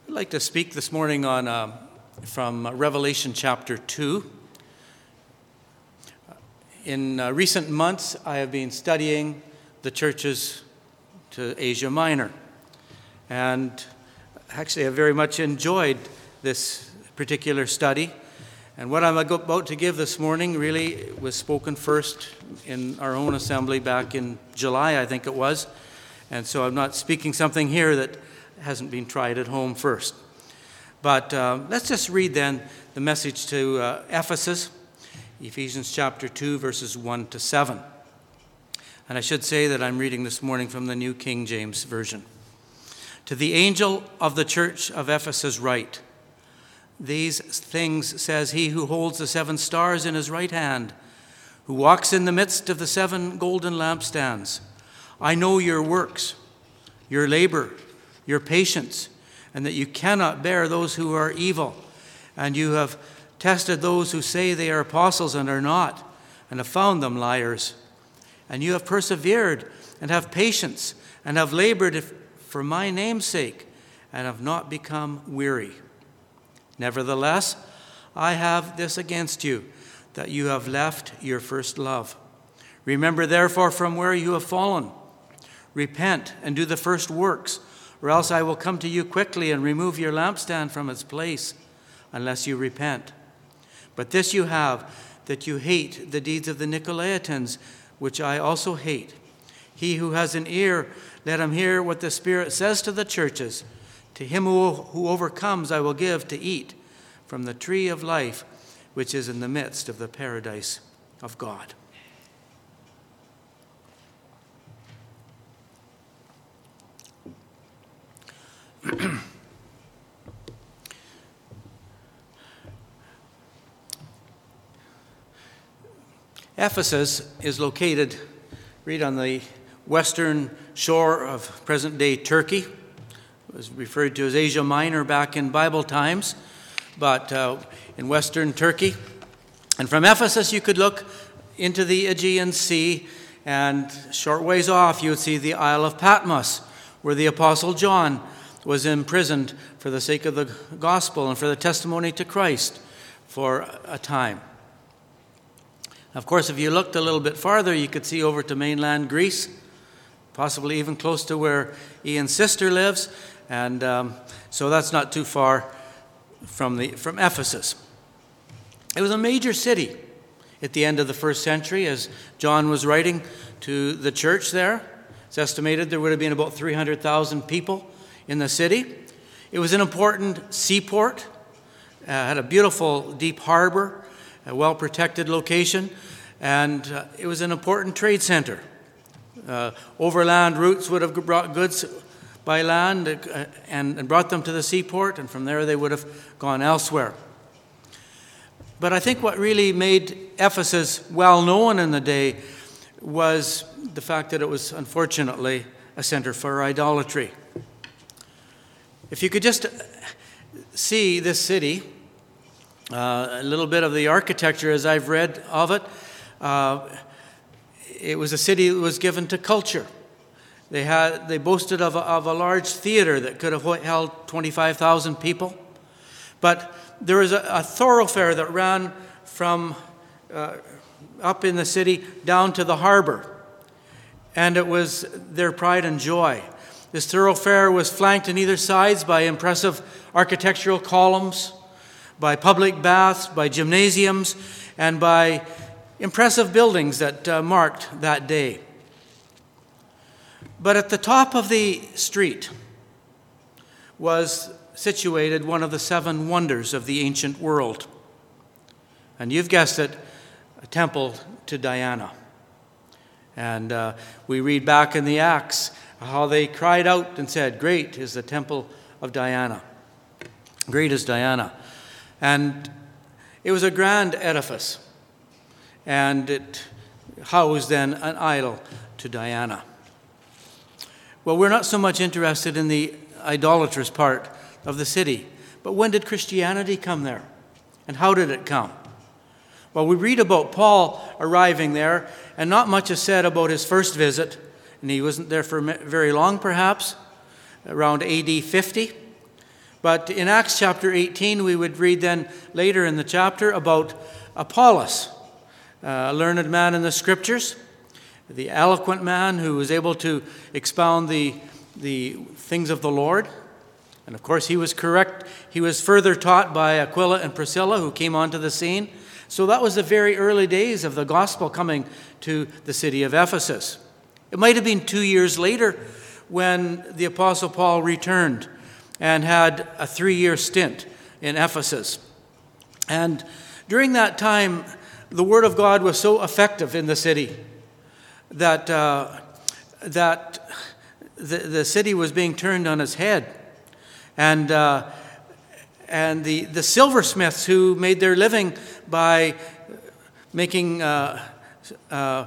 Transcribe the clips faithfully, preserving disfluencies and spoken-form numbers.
I'd like to speak this morning on uh, from Revelation chapter two. In uh, recent months, I have been studying the churches to Asia Minor, and actually I've very much enjoyed this particular study. And what I'm about to give this morning really was spoken first in our own assembly back in July, I think it was, and so I'm not speaking something here that hasn't been tried at home first. But uh, let's just read then the message to uh, Ephesus, Ephesians chapter two, verses one to seven. And I should say that I'm reading this morning from the New King James Version. To the angel of the church of Ephesus write, these things says he who holds the seven stars in his right hand, who walks in the midst of the seven golden lampstands. I know your works, your labor, your patience, and that you cannot bear those who are evil. And you have tested those who say they are apostles and are not, and have found them liars. And you have persevered and have patience and have labored for my name's sake and have not become weary. Nevertheless, I have this against you, that you have left your first love. Remember therefore from where you have fallen. Repent and do the first works, or else I will come to you quickly and remove your lampstand from its place, unless you repent. But this you have, that you hate the deeds of the Nicolaitans, which I also hate. He who has an ear, let him hear what the Spirit says to the churches. To him who, who overcomes I will give to eat from the tree of life, which is in the midst of the paradise of God. Ephesus is located right on the western shore of present-day Turkey. It was referred to as Asia Minor back in Bible times, but uh, in western Turkey. And from Ephesus you could look into the Aegean Sea, and short ways off you would see the Isle of Patmos, where the Apostle John was imprisoned for the sake of the gospel and for the testimony to Christ for a time. Of course, if you looked a little bit farther, you could see over to mainland Greece, possibly even close to where Ian's sister lives, and um, so that's not too far from the from Ephesus. It was a major city at the end of the first century as John was writing to the church there. It's estimated there would have been about three hundred thousand people in the city. It was an important seaport, uh, had a beautiful deep harbor, a well-protected location, and uh, it was an important trade center. Uh, overland routes would have brought goods by land uh, and, and brought them to the seaport, and from there they would have gone elsewhere. But I think what really made Ephesus well known in the day was the fact that it was unfortunately a center for idolatry. If you could just see this city, uh, a little bit of the architecture as I've read of it, uh, it was a city that was given to culture. They had they boasted of a, of a large theater that could have held twenty-five thousand people. But there was a, a thoroughfare that ran from uh, up in the city down to the harbor, and it was their pride and joy. This thoroughfare was flanked on either sides by impressive architectural columns, by public baths, by gymnasiums, and by impressive buildings that uh, marked that day. But at the top of the street was situated one of the seven wonders of the ancient world. And you've guessed it, a temple to Diana. And uh, we read back in the Acts how they cried out and said, "Great is the temple of Diana. Great is Diana." And it was a grand edifice. And it housed then an idol to Diana. Well, we're not so much interested in the idolatrous part of the city. But when did Christianity come there? And how did it come? Well, we read about Paul arriving there, and not much is said about his first visit. And he wasn't there for very long, perhaps, around A D fifty. But in Acts chapter eighteen, we would read then later in the chapter about Apollos, a learned man in the Scriptures, the eloquent man who was able to expound the, the things of the Lord. And of course, he was correct. He was further taught by Aquila and Priscilla, who came onto the scene. So that was the very early days of the gospel coming to the city of Ephesus. It might have been two years later when the Apostle Paul returned and had a three-year stint in Ephesus. And during that time, the Word of God was so effective in the city that uh, that the, the city was being turned on its head. And uh, and the, the silversmiths who made their living by making uh, uh,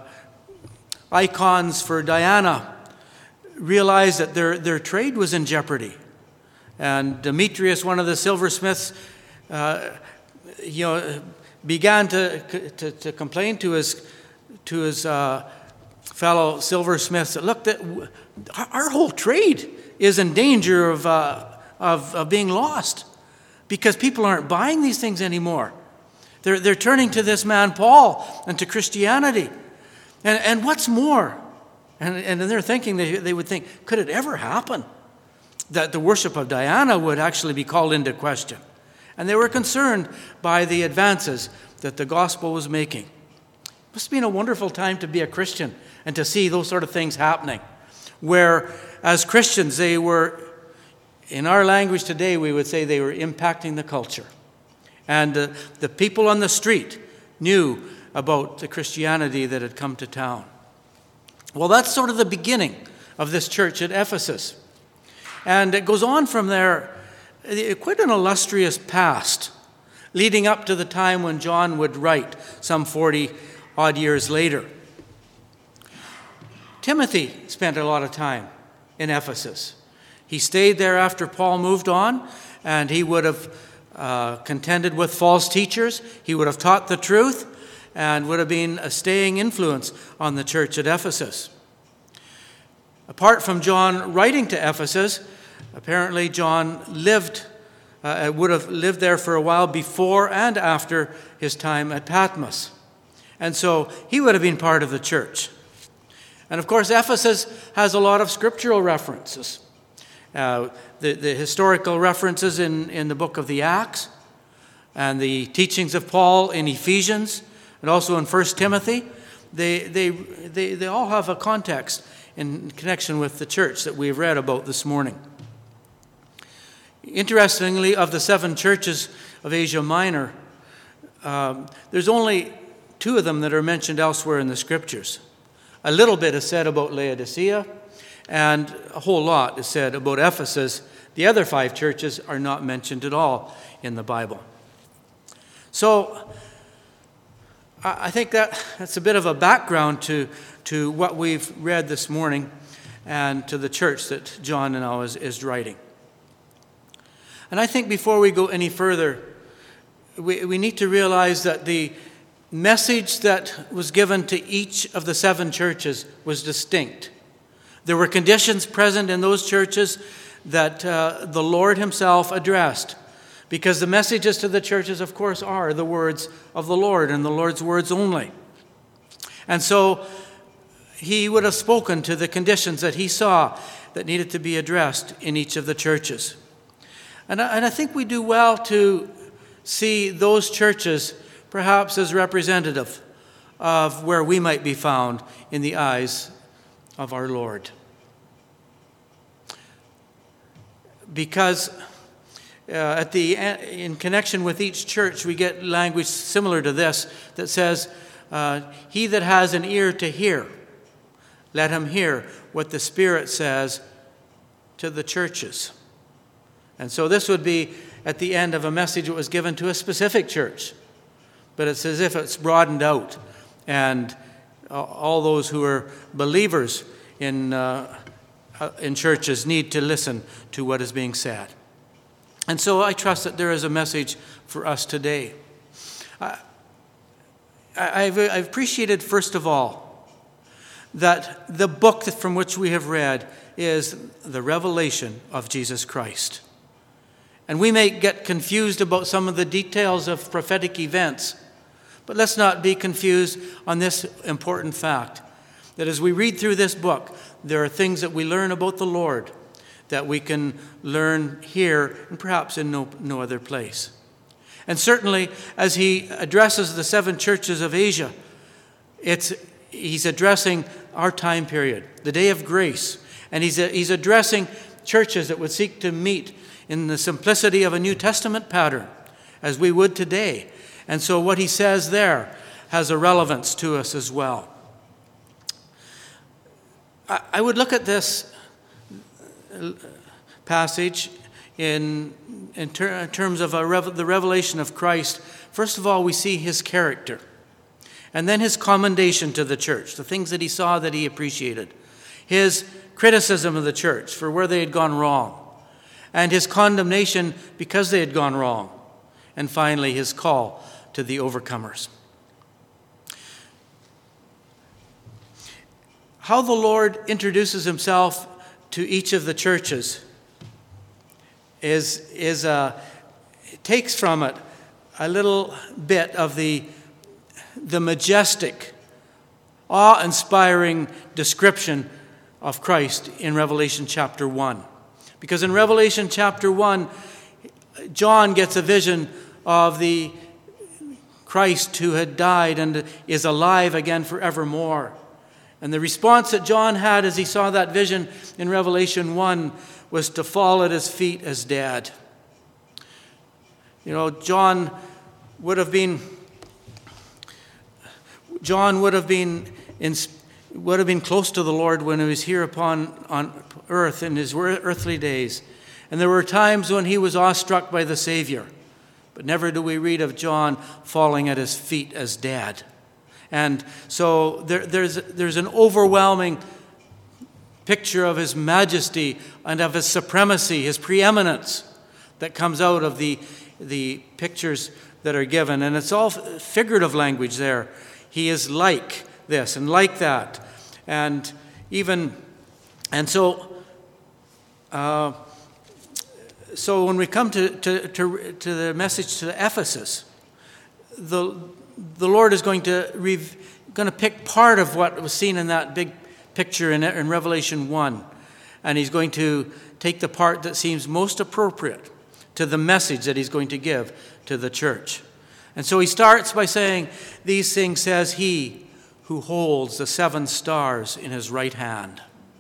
icons for Diana realized that their, their trade was in jeopardy. And Demetrius, one of the silversmiths, uh, you know, began to, to, to complain to his to his uh, fellow silversmiths that, look, that our whole trade is in danger of, uh, of of being lost because people aren't buying these things anymore. They're they're turning to this man Paul and to Christianity, and and what's more, and and they're thinking they they would think, could it ever happen that the worship of Diana would actually be called into question? And they were concerned by the advances that the gospel was making. It must have been a wonderful time to be a Christian and to see those sort of things happening, where as Christians they were, in our language today, we would say they were impacting the culture. And uh, the people on the street knew about the Christianity that had come to town. Well, that's sort of the beginning of this church at Ephesus. And it goes on from there, quite an illustrious past, leading up to the time when John would write some forty odd years later. Timothy spent a lot of time in Ephesus. He stayed there after Paul moved on, and he would have uh, contended with false teachers. He would have taught the truth and would have been a staying influence on the church at Ephesus. Apart from John writing to Ephesus, apparently John lived, uh, would have lived there for a while before and after his time at Patmos. And so he would have been part of the church. And of course, Ephesus has a lot of scriptural references. Uh, the, the historical references in, in the book of the Acts, and the teachings of Paul in Ephesians, and also in First Timothy, they, they, they, they all have a context in connection with the church that we've read about this morning. Interestingly, of the seven churches of Asia Minor, um, there's only two of them that are mentioned elsewhere in the Scriptures. A little bit is said about Laodicea, and a whole lot is said about Ephesus. The other five churches are not mentioned at all in the Bible. So I think that that's a bit of a background to, to what we've read this morning and to the church that John now is, is writing. And I think before we go any further, we, we need to realize that the message that was given to each of the seven churches was distinct. There were conditions present in those churches that uh, the Lord himself addressed, because the messages to the churches, of course, are the words of the Lord and the Lord's words only. And so he would have spoken to the conditions that he saw that needed to be addressed in each of the churches. And I, and I think we do well to see those churches perhaps as representative of where we might be found in the eyes of our Lord. Because uh, at the in connection with each church, we get language similar to this that says, uh, he that has an ear to hear, let him hear what the Spirit says to the churches. And so this would be at the end of a message that was given to a specific church. But it's as if it's broadened out, and all those who are believers in uh, in churches need to listen to what is being said. And so I trust that there is a message for us today. I, I've, I've appreciated, first of all, that the book from which we have read is the revelation of Jesus Christ. And we may get confused about some of the details of prophetic events. But let's not be confused on this important fact, that as we read through this book, there are things that we learn about the Lord that we can learn here and perhaps in no, no other place. And certainly, as he addresses the seven churches of Asia, it's, he's addressing our time period, the day of grace. And he's, he's addressing churches that would seek to meet in the simplicity of a New Testament pattern, as we would today. And so what he says there has a relevance to us as well. I, I would look at this passage in, in, ter- in terms of a rev- the revelation of Christ. First of all, we see his character, and then his commendation to the church, the things that he saw that he appreciated, his criticism of the church for where they had gone wrong, and his condemnation because they had gone wrong, and finally his call to the overcomers. How the Lord introduces himself to each of the churches is, is a, it takes from it a little bit of the, the majestic, awe-inspiring description of Christ in Revelation chapter one. Because in Revelation chapter one, John gets a vision of the Christ who had died and is alive again forevermore. And the response that John had as he saw that vision in Revelation one was to fall at his feet as dead. You know, John would have been John would have been in, would have been close to the Lord when he was here upon on earth in his earthly days. And there were times when he was awestruck by the Savior. But never do we read of John falling at his feet as dead. And so there, there's, there's an overwhelming picture of his majesty and of his supremacy, his preeminence that comes out of the, the pictures that are given. And it's all figurative language there. He is like this and like that. And even, and so, uh, so when we come to, to, to, to the message to Ephesus, the The Lord is going to rev- going to pick part of what was seen in that big picture in, in Revelation one, and he's going to take the part that seems most appropriate to the message that he's going to give to the church. And so he starts by saying, "These things says he who holds the seven stars in his right hand."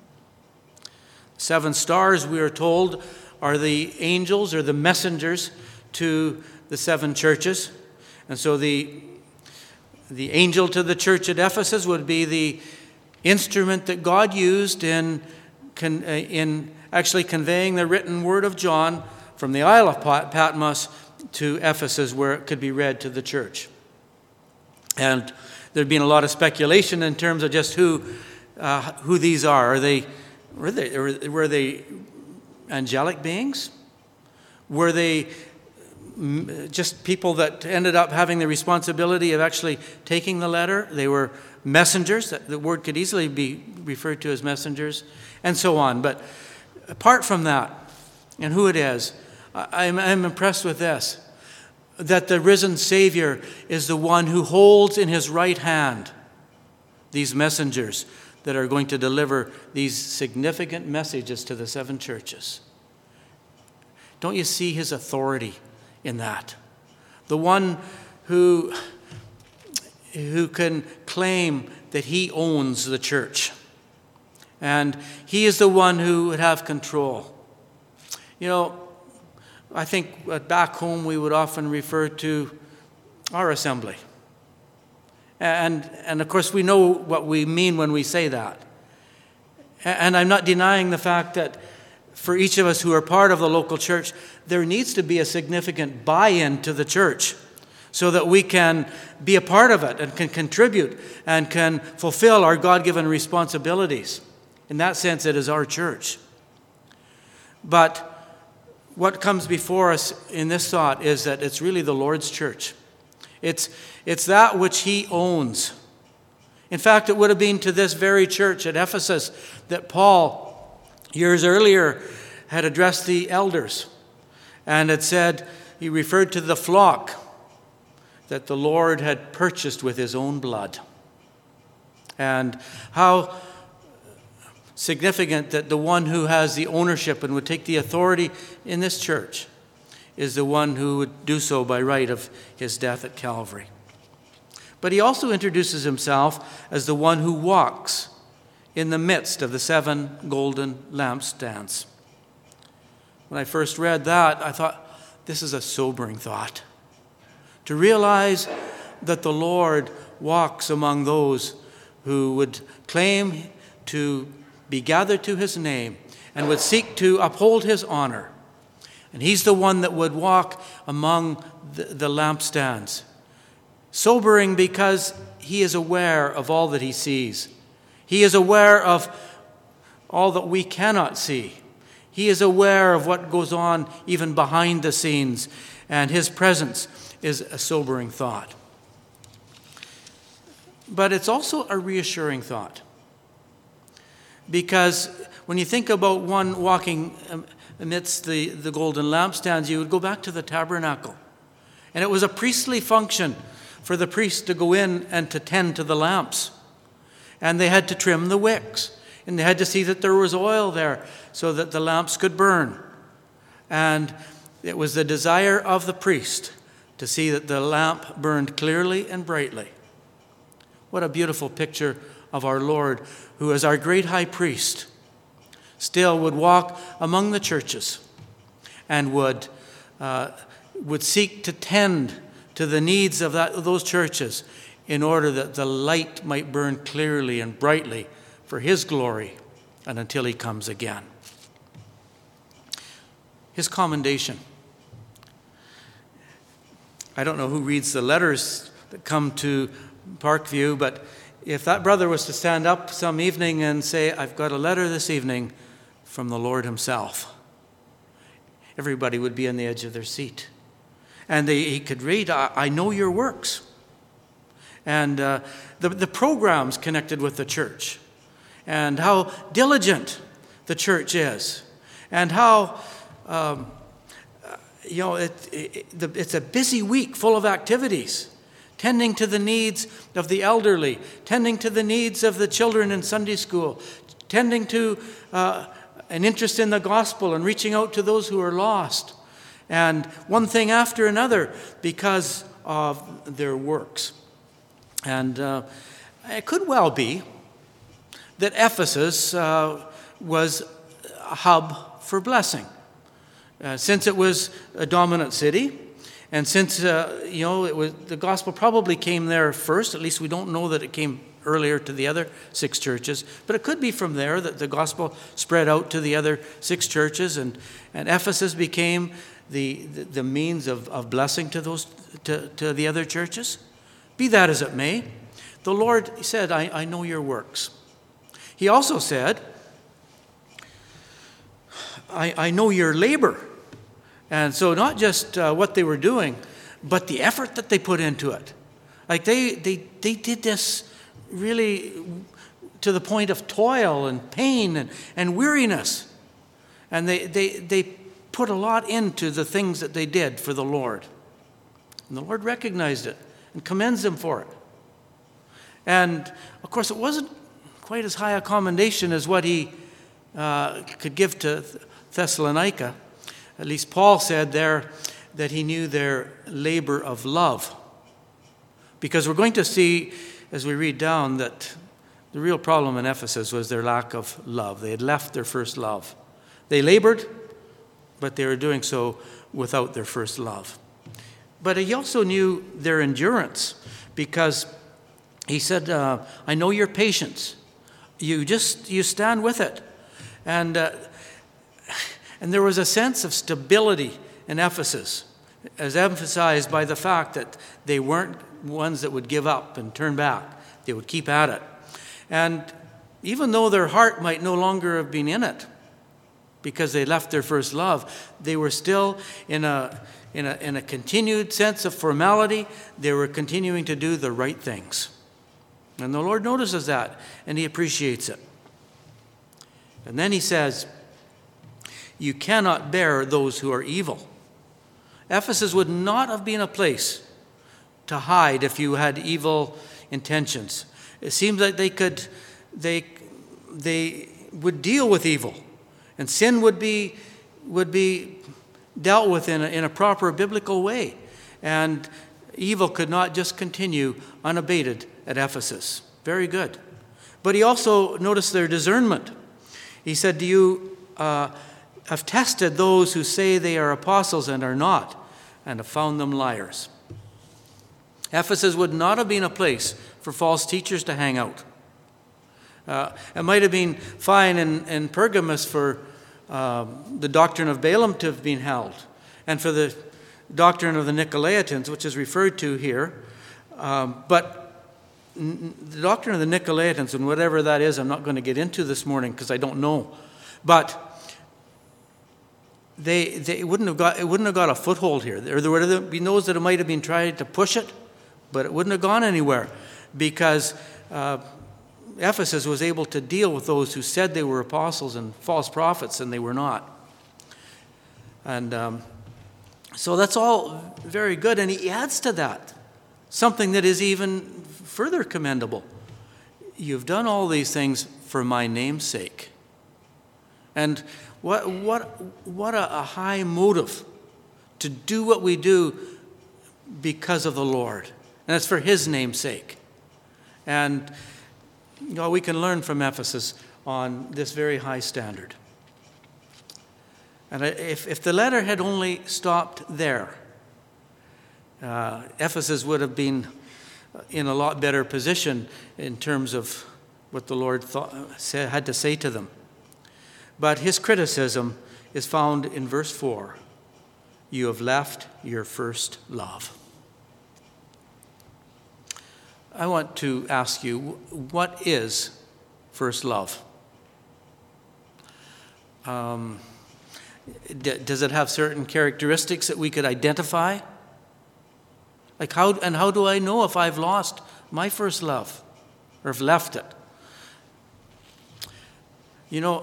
Seven stars, we are told, are the angels or the messengers to the seven churches. And so the The angel to the church at Ephesus would be the instrument that God used in, in actually conveying the written word of John from the Isle of Patmos to Ephesus, where it could be read to the church. And there'd been a lot of speculation in terms of just who uh, who these are. Are they were they were they angelic beings? Were they just people that ended up having the responsibility of actually taking the letter? They were messengers. The word could easily be referred to as messengers, and so on. But apart from that, and who it is, I'm, I'm impressed with this, that the risen Savior is the one who holds in his right hand these messengers that are going to deliver these significant messages to the seven churches. Don't you see his authority in that? The one who, who can claim that he owns the church. And he is the one who would have control. You know, I think back home we would often refer to our assembly. And, and of course we know what we mean when we say that. And I'm not denying the fact that for each of us who are part of the local church, there needs to be a significant buy-in to the church so that we can be a part of it and can contribute and can fulfill our God-given responsibilities. In that sense, it is our church. But what comes before us in this thought is that it's really the Lord's church. It's, it's that which he owns. In fact, it would have been to this very church at Ephesus that Paul, years earlier, had addressed the elders. And it said, he referred to the flock that the Lord had purchased with his own blood. And how significant that the one who has the ownership and would take the authority in this church is the one who would do so by right of his death at Calvary. But he also introduces himself as the one who walks in the midst of the seven golden lampstands. When I first read that, I thought, this is a sobering thought. To realize that the Lord walks among those who would claim to be gathered to his name and would seek to uphold his honor. And he's the one that would walk among the, the lampstands. Sobering because he is aware of all that he sees. He is aware of all that we cannot see. He is aware of what goes on even behind the scenes, and his presence is a sobering thought. But it's also a reassuring thought. Because when you think about one walking amidst the, the golden lampstands, you would go back to the tabernacle. And it was a priestly function for the priest to go in and to tend to the lamps. And they had to trim the wicks. And they had to see that there was oil there so that the lamps could burn. And it was the desire of the priest to see that the lamp burned clearly and brightly. What a beautiful picture of our Lord, who as our great high priest still would walk among the churches and would uh, would seek to tend to the needs of that, those churches in order that the light might burn clearly and brightly for his glory and until he comes again. His commendation. I don't know who reads the letters that come to Parkview, but if that brother was to stand up some evening and say, I've got a letter this evening from the Lord himself, everybody would be on the edge of their seat. And they, he could read, I, I know your works. And uh, the, the programs connected with the church, and how diligent the church is, and how, um, you know, it, it, the, it's a busy week full of activities, tending to the needs of the elderly, tending to the needs of the children in Sunday school, tending to uh, an interest in the gospel and reaching out to those who are lost, and one thing after another because of their works. And uh, it could well be that Ephesus uh, was a hub for blessing. Uh, since it was a dominant city, and since, uh, you know, it was, the gospel probably came there first, at least we don't know that it came earlier to the other six churches, but it could be from there that the gospel spread out to the other six churches, and, and Ephesus became the, the, the means of, of blessing to those to, to the other churches. Be that as it may, the Lord said, I, I know your works. He also said, I, I know your labor. And so not just uh, what they were doing, but the effort that they put into it. Like they, they, they did this really to the point of toil and pain and, and weariness. And they, they, they put a lot into the things that they did for the Lord. And the Lord recognized it and commends them for it. And, of course, it wasn't quite as high a commendation as what he uh, could give to Thessalonica. At least Paul said there that he knew their labor of love. Because we're going to see, as we read down, that the real problem in Ephesus was their lack of love. They had left their first love. They labored, but they were doing so without their first love. But he also knew their endurance, because he said, uh, I know your patience. You just, you stand with it. And, uh, and there was a sense of stability in Ephesus, as emphasized by the fact that they weren't ones that would give up and turn back. They would keep at it. And even though their heart might no longer have been in it, because they left their first love, they were still in a in a in a continued sense of formality. They were continuing to do the right things. And the Lord notices that, and he appreciates it. And then he says, you cannot bear those who are evil. Ephesus would not have been a place to hide if you had evil intentions. It seems like they could, they, they would deal with evil, and sin would be, would be dealt with in a, in a proper biblical way, and evil could not just continue unabated at Ephesus. Very good. But he also noticed their discernment. He said, "Do you uh, have tested those who say they are apostles and are not, and have found them liars?" Ephesus would not have been a place for false teachers to hang out. Uh, it might have been fine in, in Pergamos for uh, the doctrine of Balaam to have been held, and for the doctrine of the Nicolaitans, which is referred to here. Um, but n- the doctrine of the Nicolaitans, and whatever that is, I'm not going to get into this morning because I don't know. But they they wouldn't have got it wouldn't have got a foothold here. There, there would have been those that might have been trying to push it, but it wouldn't have gone anywhere, because uh, Ephesus was able to deal with those who said they were apostles and false prophets, and they were not. And um, so that's all very good. And he adds to that something that is even further commendable. You've done all these things for my name's sake. And what what what a, a high motive to do what we do because of the Lord. And it's for his name's sake. And you know, we can learn from Ephesus on this very high standard. And if, if the letter had only stopped there, uh, Ephesus would have been in a lot better position in terms of what the Lord thought, had to say to them. But his criticism is found in verse four. You have left your first love. I want to ask you, what is first love? Um, d- does it have certain characteristics that we could identify? Like how, and how do I know if I've lost my first love or have left it? You know,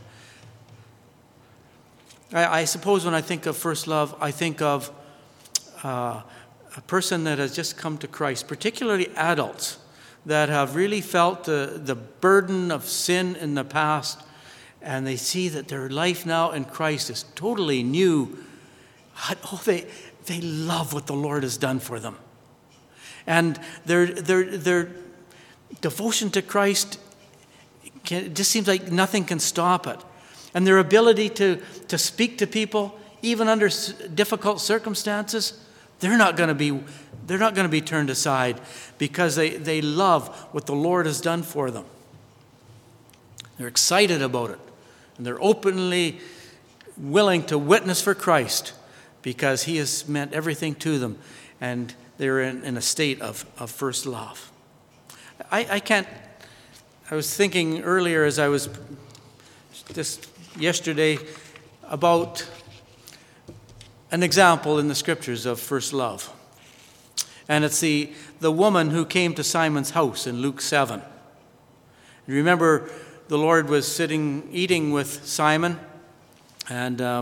I, I suppose when I think of first love, I think of uh, a person that has just come to Christ, particularly adults that have really felt the, the burden of sin in the past, and they see that their life now in Christ is totally new. Oh, they they love what the Lord has done for them. And their their their devotion to Christ, can, it just seems like nothing can stop it. And their ability to, to speak to people, even under difficult circumstances, They're not going to be they're not going to be turned aside, because they, they love what the Lord has done for them. They're excited about it. And they're openly willing to witness for Christ because he has meant everything to them. And they're in, in a state of, of first love. I, I can't I was thinking earlier as I was just yesterday about an example in the scriptures of first love. And it's the, the woman who came to Simon's house in Luke seven. You remember the Lord was sitting, eating with Simon, and, uh,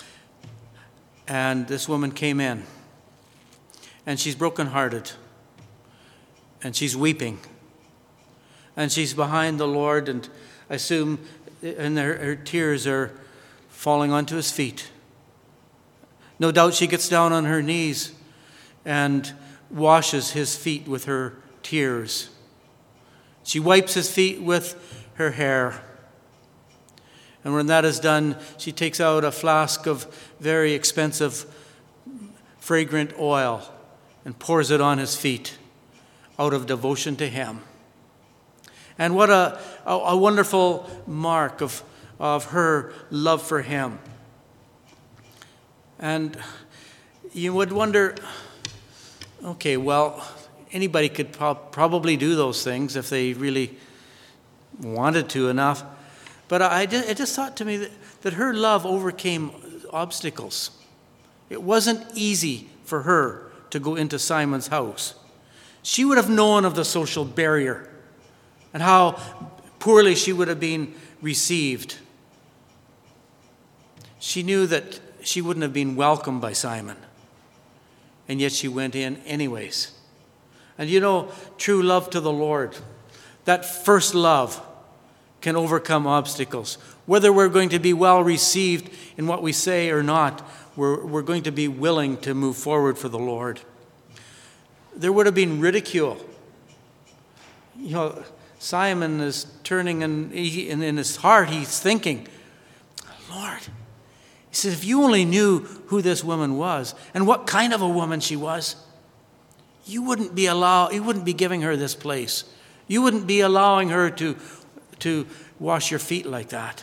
and this woman came in. And she's brokenhearted. And she's weeping. And she's behind the Lord, and I assume and her, her tears are falling onto his feet. No doubt she gets down on her knees and washes his feet with her tears. She wipes his feet with her hair. And when that is done, she takes out a flask of very expensive, fragrant oil and pours it on his feet out of devotion to him. And what a, a, a wonderful mark of, of her love for him. And you would wonder, okay, well, anybody could pro- probably do those things if they really wanted to enough. But I, just, it just thought to me that, that her love overcame obstacles. It wasn't easy for her to go into Simon's house. She would have known of the social barrier and how poorly she would have been received. She knew that she wouldn't have been welcomed by Simon. and yet she went in anyways. And you know, true love to the Lord, that first love can overcome obstacles. Whether we're going to be well received in what we say or not, we're, we're going to be willing to move forward for the Lord. There would have been ridicule. You know, Simon is turning, and in, in his heart he's thinking, Lord, he says, if you only knew who this woman was and what kind of a woman she was, you wouldn't be allow, you wouldn't be giving her this place. You wouldn't be allowing her to, to wash your feet like that.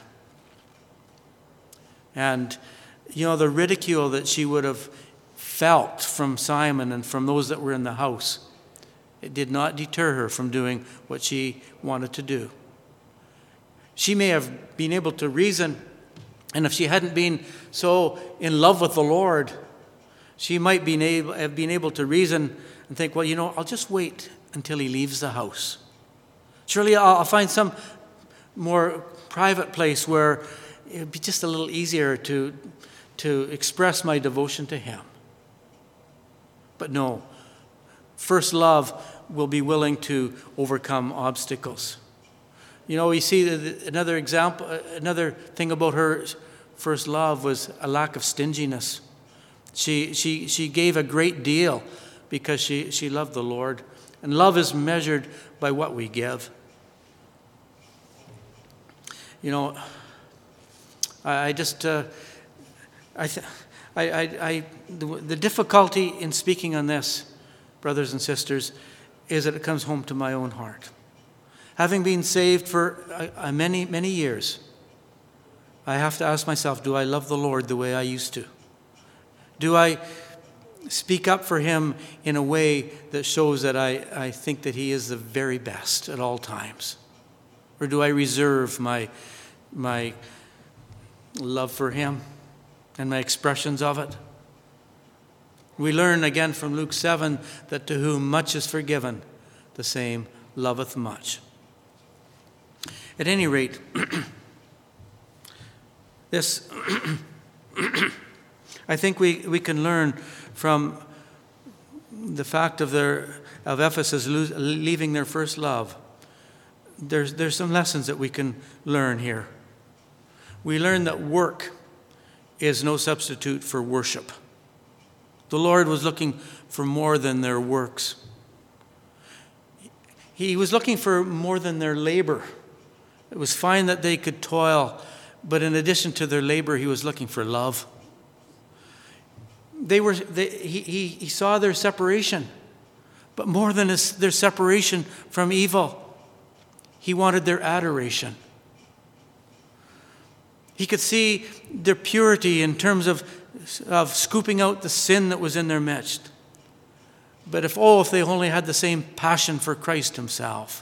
And, you know, the ridicule that she would have felt from Simon and from those that were in the house, it did not deter her from doing what she wanted to do. She may have been able to reason, and if she hadn't been so in love with the Lord, she might be able, have been able to reason and think, well, you know, I'll just wait until he leaves the house. Surely I'll, I'll find some more private place where it would be just a little easier to, to express my devotion to him. But no, first love will be willing to overcome obstacles. You know, we see another example, another thing about her first love was a lack of stinginess. She, she, she gave a great deal because she, she loved the Lord. And love is measured by what we give. You know, I, I just, uh, I, th- I, I, I the, the difficulty in speaking on this, brothers and sisters, is that it comes home to my own heart. Having been saved for uh, uh, many, many years, I have to ask myself, do I love the Lord the way I used to? Do I speak up for him in a way that shows that I, I think that he is the very best at all times? Or do I reserve my, my love for him and my expressions of it? We learn again from Luke seven that to whom much is forgiven, the same loveth much. At any rate, this I think we, we can learn from the fact of their of Ephesus lose, leaving their first love. There's there's some lessons that we can learn here. We learn that work is no substitute for worship. The Lord was looking for more than their works. He was looking for more than their labor. It was fine that they could toil, but in addition to their labor, he was looking for love. They were. They, he, he, he saw their separation, but more than his, their separation from evil, he wanted their adoration. He could see their purity in terms of, of scooping out the sin that was in their midst. But if, oh, if they only had the same passion for Christ himself.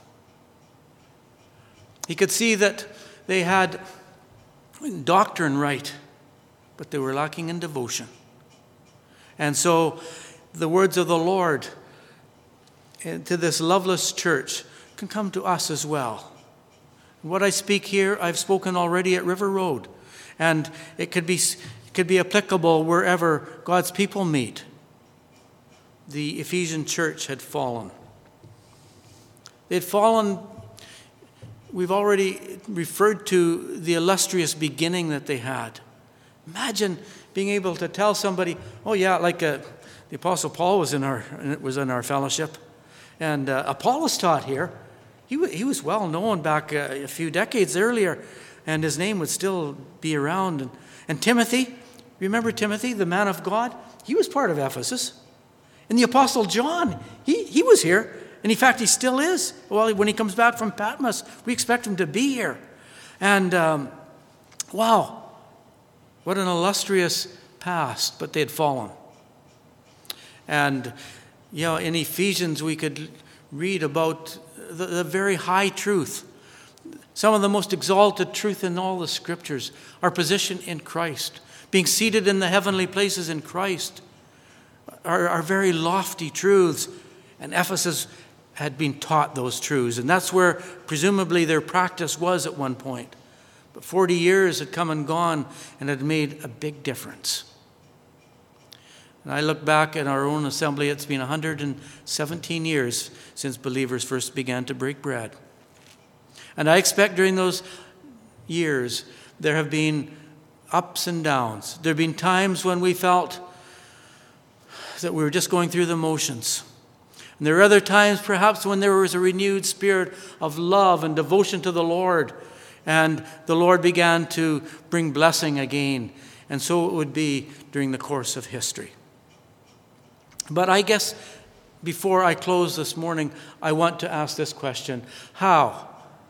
He could see that they had doctrine right, but they were lacking in devotion. And so the words of the Lord to this loveless church can come to us as well. What I speak here, I've spoken already at River Road, and it could be it could be applicable wherever God's people meet. The Ephesian church had fallen. They had fallen. We've already referred to the illustrious beginning that they had. Imagine being able to tell somebody, "Oh yeah, like uh, the Apostle Paul was in our was in our fellowship, and uh, Apollos taught here." He, w- he was well known back uh, a few decades earlier, and his name would still be around. And, and Timothy, remember Timothy, the man of God? He was part of Ephesus. And the Apostle John, he, he was here. And in fact, he still is. Well, when he comes back from Patmos, we expect him to be here. And um, wow, what an illustrious past, but they had fallen. And, you know, in Ephesians, we could read about The, the very high truth, some of the most exalted truth in all the scriptures, our position in Christ, being seated in the heavenly places in Christ, are, are very lofty truths. And Ephesus had been taught those truths. And that's where presumably their practice was at one point. But forty years had come and gone and had made a big difference. And I look back at our own assembly, it's been one hundred seventeen years since believers first began to break bread. And I expect during those years there have been ups and downs. There have been times when we felt that we were just going through the motions. And there are other times perhaps when there was a renewed spirit of love and devotion to the Lord, and the Lord began to bring blessing again. And so it would be during the course of history. But I guess before I close this morning, I want to ask this question: how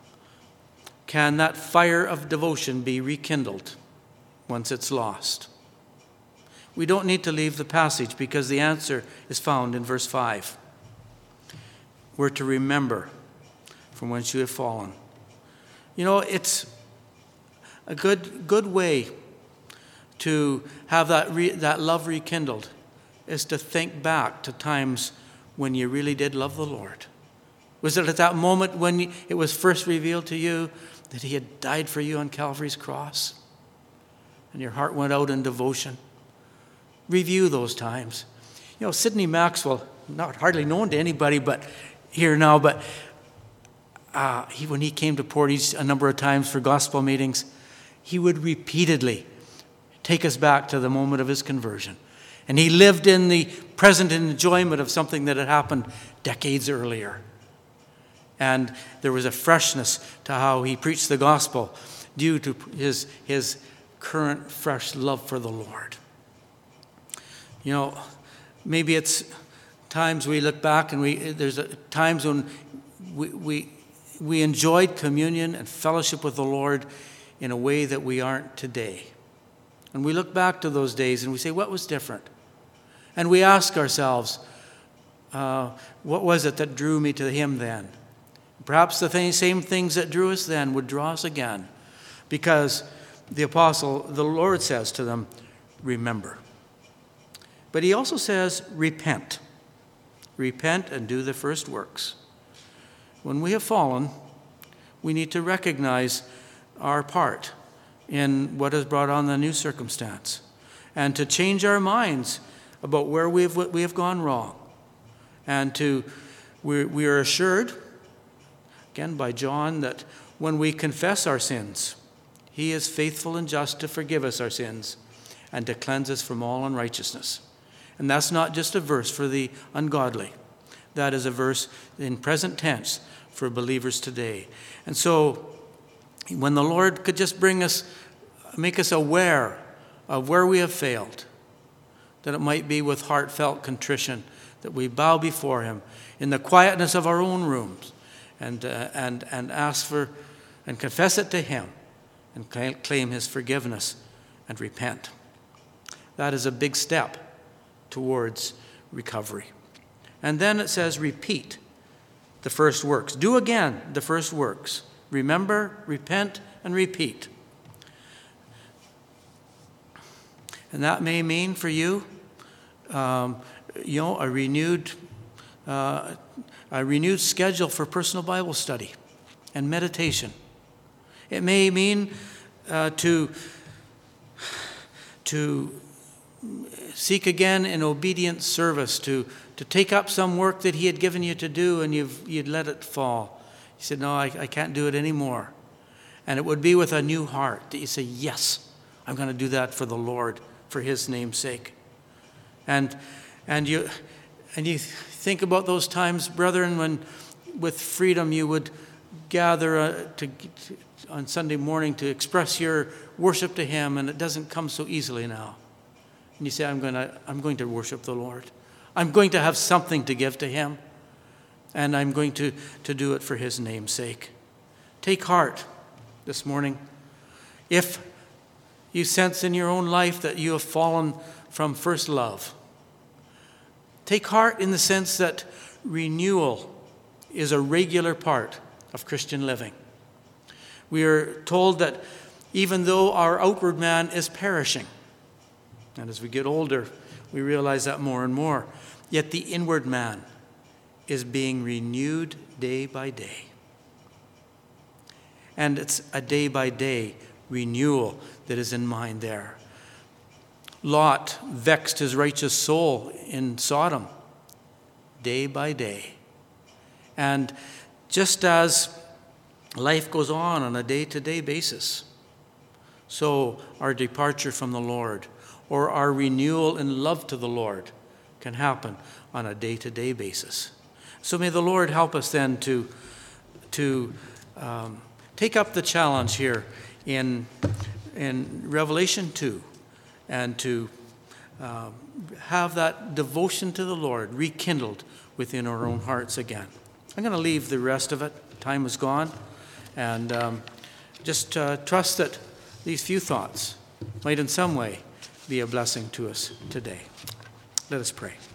can that fire of devotion be rekindled once it's lost? We don't need to leave the passage because the answer is found in verse five. We're to remember from whence you have fallen. You know, it's a good good way to have that re, that love rekindled is to think back to times when you really did love the Lord. Was it at that moment when it was first revealed to you that he had died for you on Calvary's cross and your heart went out in devotion? Review those times. You know, Sidney Maxwell, not hardly known to anybody but here now, but uh, he, when he came to Portage a number of times for gospel meetings, he would repeatedly take us back to the moment of his conversion. And he lived in the present enjoyment of something that had happened decades earlier. And there was a freshness to how he preached the gospel due to his, his current fresh love for the Lord. You know, maybe it's times we look back and we there's a, times when we, we we enjoyed communion and fellowship with the Lord in a way that we aren't today. And we look back to those days and we say, what was different? And we ask ourselves, uh, what was it that drew me to him then? Perhaps the th- same things that drew us then would draw us again. Because the apostle, the Lord says to them, remember. But he also says, repent. Repent and do the first works. When we have fallen, we need to recognize our part in what has brought on the new circumstance and to change our minds about where we have, we have gone wrong. And to we, we are assured, again by John, that when we confess our sins, he is faithful and just to forgive us our sins and to cleanse us from all unrighteousness. And that's not just a verse for the ungodly. That is a verse in present tense for believers today. And so when the Lord could just bring us, make us aware of where we have failed, that it might be with heartfelt contrition that we bow before him in the quietness of our own rooms and, uh, and, and ask for and confess it to him and claim his forgiveness and repent. That is a big step towards recovery. And then it says, repeat the first works. Do again the first works. Remember, repent, and repeat. And that may mean for you, um, you know, a renewed, uh, a renewed schedule for personal Bible study and meditation. It may mean uh, to, to seek again in obedient service, to, to take up some work that he had given you to do and you've, you'd let it fall. You said, no, I, I can't do it anymore. And it would be with a new heart that you say, yes, I'm going to do that for the Lord, for his name's sake. And and you and you think about those times, brethren, when with freedom you would gather uh, to, to, on Sunday morning to express your worship to him, and it doesn't come so easily now. And you say, I'm going to I'm going to worship the Lord. I'm going to have something to give to him, and I'm going to, to do it for his name's sake. Take heart this morning. If you sense in your own life that you have fallen from first love, take heart in the sense that renewal is a regular part of Christian living. We are told that even though our outward man is perishing, and as we get older, we realize that more and more, yet the inward man is being renewed day by day. And it's a day by day renewal that is in mind there. Lot vexed his righteous soul in Sodom day by day. And just as life goes on on a day-to-day basis, so our departure from the Lord or our renewal in love to the Lord can happen on a day-to-day basis. So may the Lord help us then to, to um, take up the challenge here in, in Revelation two, and to uh, have that devotion to the Lord rekindled within our own hearts again. I'm going to leave the rest of it. Time is gone. And um, just uh, trust that these few thoughts might in some way be a blessing to us today. Let us pray.